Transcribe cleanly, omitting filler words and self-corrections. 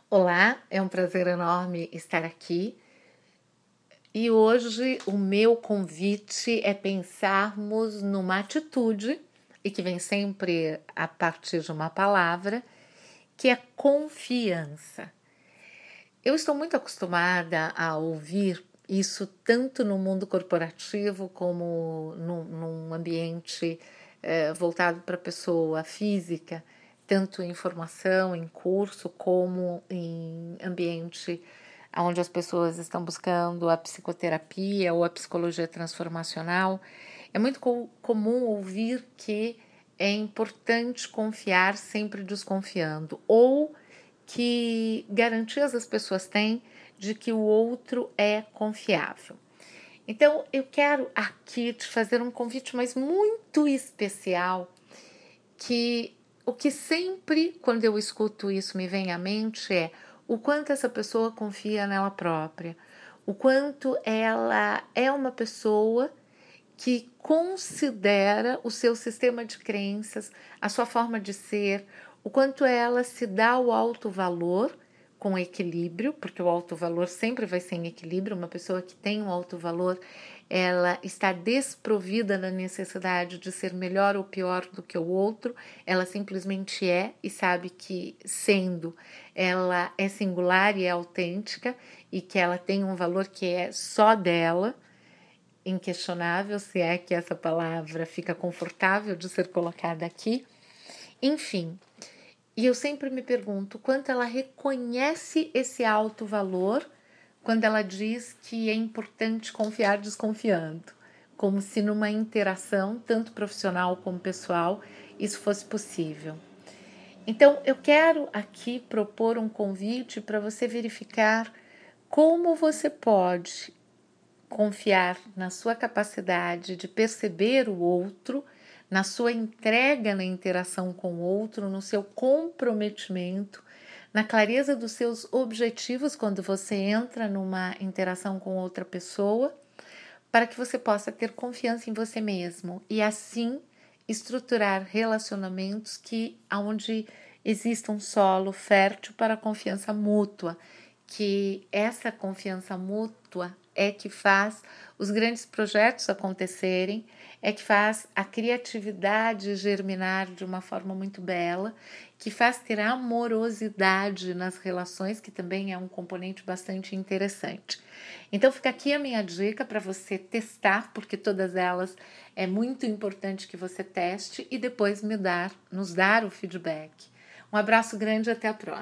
Olá, é um prazer enorme estar aqui e hoje o meu convite é pensarmos numa atitude e que vem sempre a partir de uma palavra, que é confiança. Eu estou muito acostumada a ouvir isso tanto no mundo corporativo como num ambiente voltado para a pessoa física, tanto em formação, em curso, como em ambiente onde as pessoas estão buscando a psicoterapia ou a psicologia transformacional. É muito comum ouvir que é importante confiar sempre desconfiando, ou que garantias as pessoas têm de que o outro é confiável. Então, eu quero aqui te fazer um convite, mas muito especial, que o que sempre, quando eu escuto isso, me vem à mente é o quanto essa pessoa confia nela própria, o quanto ela é uma pessoa que considera o seu sistema de crenças, a sua forma de ser, o quanto ela se dá o alto valor com equilíbrio, porque o alto valor sempre vai ser em equilíbrio. Uma pessoa que tem um alto valor, ela está desprovida da necessidade de ser melhor ou pior do que o outro, ela simplesmente é e sabe que, sendo, ela é singular e é autêntica e que ela tem um valor que é só dela, inquestionável, se é que essa palavra fica confortável de ser colocada aqui. Enfim, e eu sempre me pergunto quanto ela reconhece esse alto valor quando ela diz que é importante confiar desconfiando, como se numa interação, tanto profissional como pessoal, isso fosse possível. Então, eu quero aqui propor um convite para você verificar como você pode confiar na sua capacidade de perceber o outro, na sua entrega na interação com o outro, no seu comprometimento, na clareza dos seus objetivos quando você entra numa interação com outra pessoa, para que você possa ter confiança em você mesmo e assim estruturar relacionamentos onde exista um solo fértil para a confiança mútua, que essa confiança mútua é que faz os grandes projetos acontecerem, é que faz a criatividade germinar de uma forma muito bela, que faz ter amorosidade nas relações, que também é um componente bastante interessante. Então fica aqui a minha dica para você testar, porque todas elas é muito importante que você teste e depois nos dar o feedback. Um abraço grande e até a próxima.